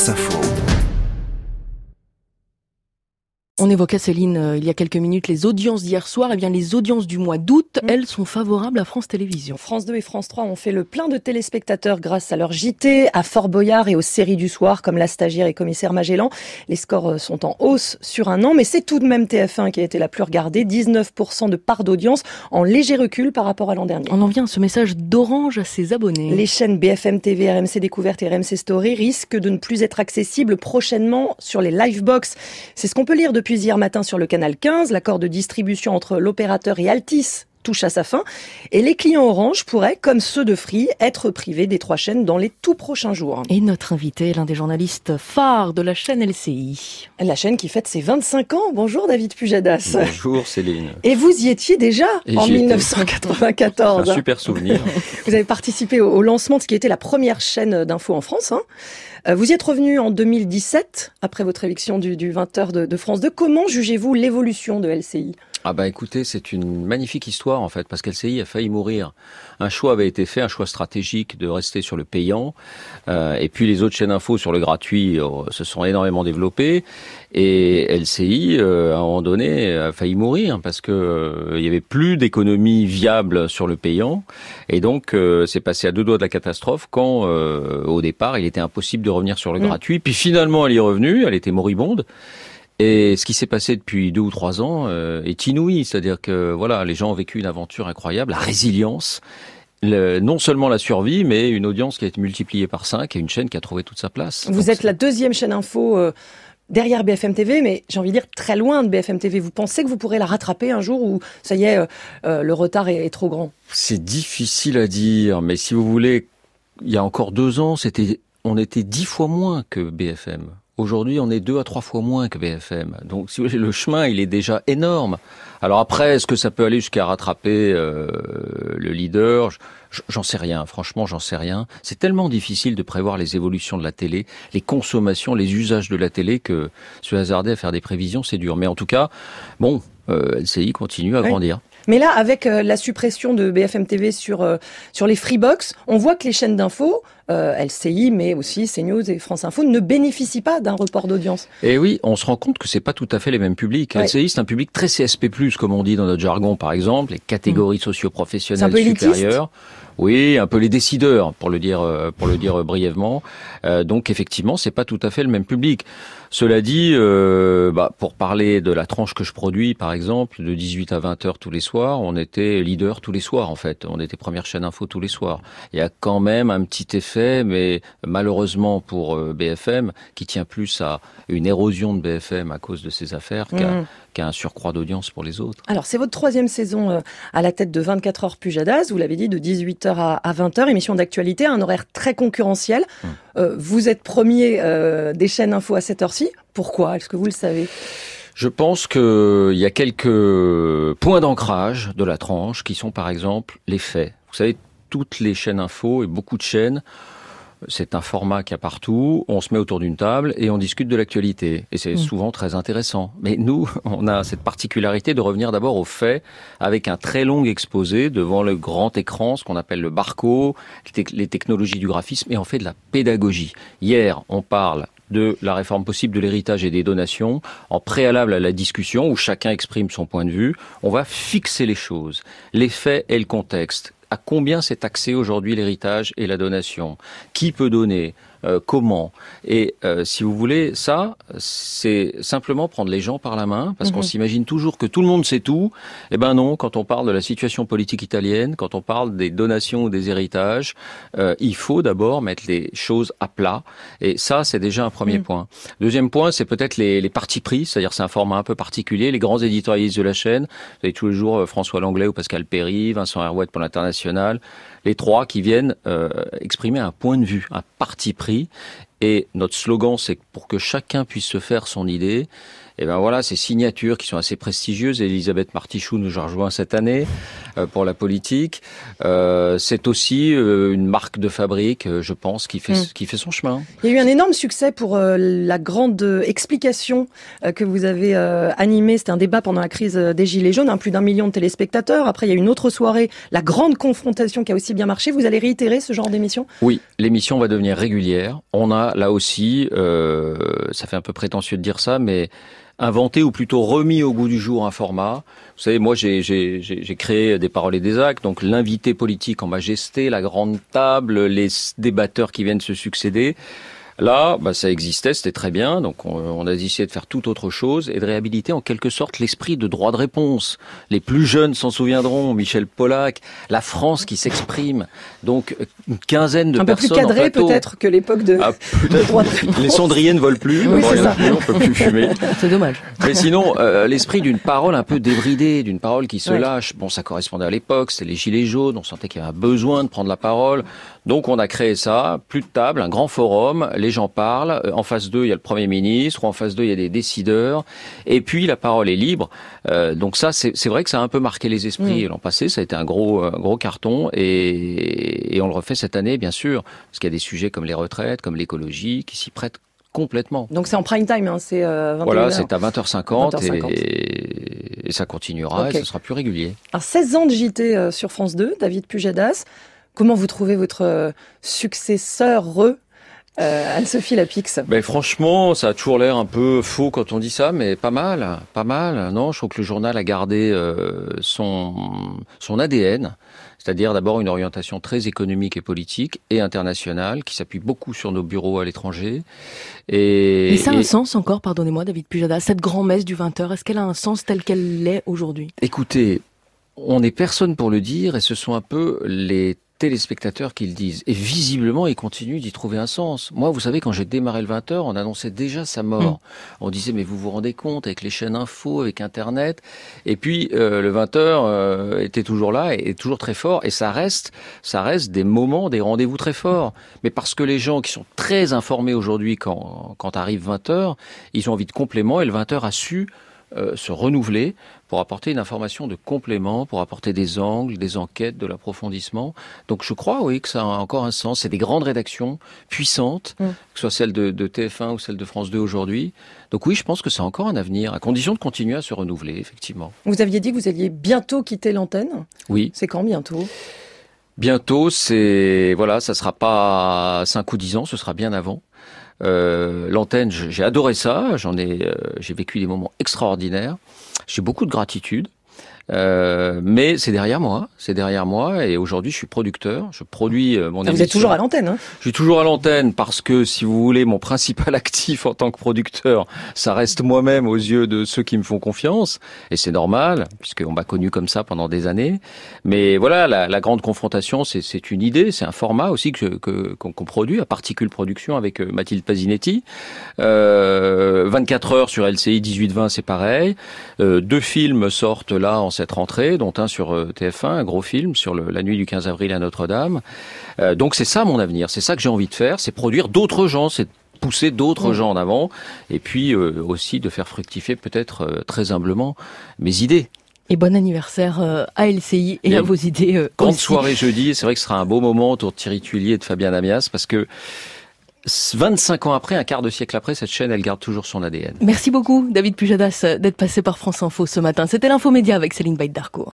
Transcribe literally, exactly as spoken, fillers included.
France Info. On évoquait, Céline, euh, il y a quelques minutes, les audiences d'hier soir. Eh bien, les audiences du mois d'août, mmh. elles sont favorables à France Télévisions. France deux et France trois ont fait le plein de téléspectateurs grâce à leur J T, à Fort Boyard et aux séries du soir comme La Stagiaire et Commissaire Magellan. Les scores sont en hausse sur un an, mais c'est tout de même T F un qui a été la plus regardée. dix-neuf pour cent de part d'audience, en léger recul par rapport à l'an dernier. On en vient à ce message d'Orange à ses abonnés. Les chaînes B F M T V, R M C Découverte et R M C Story risquent de ne plus être accessibles prochainement sur les Livebox. C'est ce qu'on peut lire depuis hier matin sur le canal quinze. L'accord de distribution entre l'opérateur et Altice touche à sa fin. Et les clients Orange pourraient, comme ceux de Free, être privés des trois chaînes dans les tout prochains jours. Et notre invité, l'un des journalistes phares de la chaîne L C I. La chaîne qui fête ses vingt-cinq ans. Bonjour David Pujadas. Bonjour Céline. Et vous y étiez déjà Et en dix-neuf cent quatre-vingt-quatorze. Un super souvenir. Vous avez participé au lancement de ce qui était la première chaîne d'info en France. Hein. Vous y êtes revenu en deux mille dix-sept, après votre éviction du, du vingt heures de, de France deux. Comment jugez-vous l'évolution de L C I ? Ah bah écoutez, c'est une magnifique histoire en fait, parce qu'L C I a failli mourir. Un choix avait été fait, un choix stratégique de rester sur le payant, euh, et puis les autres chaînes info sur le gratuit euh, se sont énormément développées, et L C I, euh, à un moment donné, a failli mourir, parce que euh, il y avait plus d'économie viable sur le payant, et donc euh, c'est passé à deux doigts de la catastrophe quand, euh, au départ, il était impossible de revenir sur le mmh. gratuit, puis finalement elle y est revenue, elle était moribonde. Et ce qui s'est passé depuis deux ou trois ans euh, est inouï, c'est-à-dire que voilà, les gens ont vécu une aventure incroyable, la résilience, le, non seulement la survie, mais une audience qui a été multipliée par cinq et une chaîne qui a trouvé toute sa place. Vous Donc, êtes c'est... la deuxième chaîne info euh, derrière B F M T V, mais j'ai envie de dire très loin de B F M T V. Vous pensez que vous pourrez la rattraper un jour où ça y est, euh, euh, le retard est, est trop grand ? C'est difficile à dire, mais si vous voulez, il y a encore deux ans, c'était, on était dix fois moins que B F M. Aujourd'hui, on est deux à trois fois moins que B F M. Donc, si vous voulez, le chemin, il est déjà énorme. Alors après, est-ce que ça peut aller jusqu'à rattraper euh, le leader ? J'en sais rien. Franchement, j'en sais rien. C'est tellement difficile de prévoir les évolutions de la télé, les consommations, les usages de la télé que se hasarder à faire des prévisions, c'est dur. Mais en tout cas, bon, euh, L C I continue à oui. grandir. Mais là, avec euh, la suppression de B F M T V sur euh, sur les Freebox, on voit que les chaînes d'info, euh, L C I, mais aussi CNews et France Info, ne bénéficient pas d'un report d'audience. Et oui, on se rend compte que c'est pas tout à fait les mêmes publics. Ouais. L C I, c'est un public très C S P plus, comme on dit dans notre jargon, par exemple, les catégories mmh. socio-professionnelles supérieures. Oui, un peu les décideurs, pour le dire pour le dire brièvement. Euh, donc effectivement, c'est pas tout à fait le même public. Cela dit, euh, bah, pour parler de la tranche que je produis, par exemple, de dix-huit à vingt heures tous les soirs, on était leader tous les soirs, en fait. On était première chaîne info tous les soirs. Il y a quand même un petit effet, mais malheureusement pour euh, B F M, qui tient plus à une érosion de B F M à cause de ses affaires qu'à, mmh. qu'à un surcroît d'audience pour les autres. Alors, c'est votre troisième saison euh, à la tête de vingt-quatre heures Pujadas, vous l'avez dit, de dix-huit heures à vingt heures, émission d'actualité, un horaire très concurrentiel. Mmh. Euh, vous êtes premier euh, des chaînes info à cette heure-ci. Pourquoi ? Est-ce que vous le savez ? Je pense qu'il y a quelques points d'ancrage de la tranche qui sont par exemple les faits. Vous savez, toutes les chaînes info et beaucoup de chaînes, c'est un format qu'il y a partout, on se met autour d'une table et on discute de l'actualité. Et c'est mmh. souvent très intéressant. Mais nous, on a cette particularité de revenir d'abord aux faits avec un très long exposé devant le grand écran, ce qu'on appelle le barco, les technologies du graphisme, et on fait de la pédagogie. Hier, on parle de la réforme possible de l'héritage et des donations, en préalable à la discussion où chacun exprime son point de vue. On va fixer les choses, les faits et le contexte. À combien c'est taxé aujourd'hui l'héritage et la donation ? Qui peut donner ? Euh, comment ? Et euh, si vous voulez, ça, c'est simplement prendre les gens par la main, parce mmh. qu'on s'imagine toujours que tout le monde sait tout. Eh ben non, quand on parle de la situation politique italienne, quand on parle des donations ou des héritages, euh, il faut d'abord mettre les choses à plat. Et ça, c'est déjà un premier mmh. point. Deuxième point, c'est peut-être les, les partis pris, c'est-à-dire c'est un format un peu particulier. Les grands éditorialistes de la chaîne, vous avez tous les jours François Langlais ou Pascal Perry, Vincent Herouet pour l'International, les trois qui viennent euh, exprimer un point de vue, un parti pris. Et notre slogan, c'est que pour que chacun puisse se faire son idée, et ben voilà, ces signatures qui sont assez prestigieuses. Elisabeth Martichoux nous a rejoint cette année euh, pour la politique. Euh, c'est aussi euh, une marque de fabrique, euh, je pense, qui fait, mmh. qui fait son chemin. Il y a eu un énorme succès pour euh, la grande explication euh, que vous avez euh, animée. C'était un débat pendant la crise des Gilets jaunes, hein, plus d'un million de téléspectateurs. Après, il y a eu une autre soirée, la grande confrontation qui a aussi bien marché. Vous allez réitérer ce genre d'émission ? Oui, l'émission va devenir régulière. On a a là aussi, euh, ça fait un peu prétentieux de dire ça, mais inventé ou plutôt remis au goût du jour un format. Vous savez, moi j'ai, j'ai, j'ai, j'ai créé Des paroles et des actes, donc l'invité politique en majesté, la grande table, les débatteurs qui viennent se succéder. Là, bah, ça existait, c'était très bien, donc on, on a essayé de faire tout autre chose et de réhabiliter en quelque sorte l'esprit de droit de réponse. Les plus jeunes s'en souviendront, Michel Polac, la France qui s'exprime, donc une quinzaine de un personnes. Un peu plus cadré peut-être que l'époque de, ah, de droit de réponse. Les cendriers ne volent plus, oui, bon, c'est ça. Plus, on peut plus fumer. C'est dommage. Mais sinon, euh, l'esprit d'une parole un peu débridée, d'une parole qui se ouais. lâche, bon, ça correspondait à l'époque, c'était les gilets jaunes, on sentait qu'il y avait un besoin de prendre la parole. Donc on a créé ça, plus de table, un grand forum, les gens parlent, en face d'eux il y a le Premier ministre, ou en face d'eux il y a des décideurs, et puis la parole est libre. Euh, donc ça c'est, c'est vrai que ça a un peu marqué les esprits. Mmh. L'an passé ça a été un gros, un gros carton, et, et on le refait cette année bien sûr, parce qu'il y a des sujets comme les retraites, comme l'écologie, qui s'y prêtent complètement. Donc c'est en prime time, hein, c'est euh, vingt et une heures. Voilà, c'est à vingt heures cinquante, vingt heures cinquante. Et, et ça continuera, okay. et ce sera plus régulier. Alors seize ans de J T euh, sur France deux, David Pujadas. Comment vous trouvez votre euh, successeur euh, Anne-Sophie Lapix? Ben franchement, ça a toujours l'air un peu faux quand on dit ça, mais pas mal, pas mal. Non, je trouve que le journal a gardé euh, son son A D N, c'est-à-dire d'abord une orientation très économique et politique et internationale qui s'appuie beaucoup sur nos bureaux à l'étranger. Et, et ça a et... un sens encore, pardonnez-moi, David Pujadas, cette grand-messe du vingt heures, est-ce qu'elle a un sens tel qu'elle l'est aujourd'hui? Écoutez, on n'est personne pour le dire, et ce sont un peu les téléspectateurs qui le disent. Et visiblement, ils continuent d'y trouver un sens. Moi, vous savez, quand j'ai démarré le vingt heures, on annonçait déjà sa mort. Mmh. On disait, mais vous vous rendez compte, avec les chaînes info, avec Internet. Et puis, euh, le vingt heures euh, était toujours là, et, et toujours très fort. Et ça reste, ça reste des moments, des rendez-vous très forts. Mais parce que les gens qui sont très informés aujourd'hui, quand, quand arrive vingt heures, ils ont envie de compléments, et le vingt heures a su euh, se renouveler pour apporter une information de complément, pour apporter des angles, des enquêtes, de l'approfondissement. Donc je crois, oui, que ça a encore un sens. C'est des grandes rédactions puissantes, mmh. que ce soit celle de, de T F un ou celle de France deux aujourd'hui. Donc oui, je pense que ça a encore un avenir, à condition de continuer à se renouveler, effectivement. Vous aviez dit que vous alliez bientôt quitter l'antenne. Oui. C'est quand bientôt ? Bientôt, c'est... Voilà, ça sera pas cinq ou dix ans, ce sera bien avant. Euh, l'antenne, j'ai adoré ça, j'en ai, euh, j'ai vécu des moments extraordinaires. J'ai beaucoup de gratitude, euh, mais c'est derrière moi, c'est derrière moi, et aujourd'hui je suis producteur, je produis euh, mon émission. Vous êtes toujours à l'antenne, hein ? Je suis toujours à l'antenne parce que, si vous voulez, mon principal actif en tant que producteur, ça reste moi-même aux yeux de ceux qui me font confiance, et c'est normal, puisqu'on m'a connu comme ça pendant des années. Mais voilà, la, la grande confrontation, c'est, c'est une idée, c'est un format aussi que, que qu'on, qu'on produit à Particule Production avec Mathilde Pasinetti. Euh, vingt-quatre heures sur L C I dix-huit vingt, c'est pareil. Euh, deux films sortent là en cette rentrée, dont un sur T F un, un gros film sur le, la nuit du quinze avril à Notre-Dame. Euh, donc c'est ça mon avenir, c'est ça que j'ai envie de faire, c'est produire d'autres gens, c'est pousser d'autres mmh. gens en avant, et puis euh, aussi de faire fructifier peut-être euh, très humblement mes idées. Et bon anniversaire euh, à L C I et, et à vos idées euh, grande aussi. Soirée jeudi, et c'est vrai que ce sera un beau moment autour de Thierry Tuillier et de Fabien Amias, parce que vingt-cinq ans après, un quart de siècle après, cette chaîne, elle garde toujours son A D N. Merci beaucoup, David Pujadas, d'être passé par France Info ce matin. C'était l'Infomédia avec Céline Baïd-Darcourt.